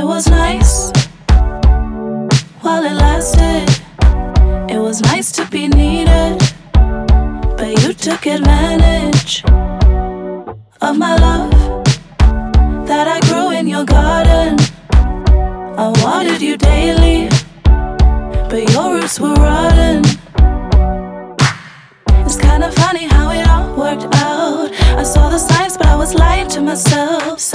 It was nice while it lasted. It was nice to be needed, but you took advantage of my love that I grew in your garden. I watered you daily, but your roots were rotten. It's kinda funny how it all worked out. I saw the signs, but I was lying to myself.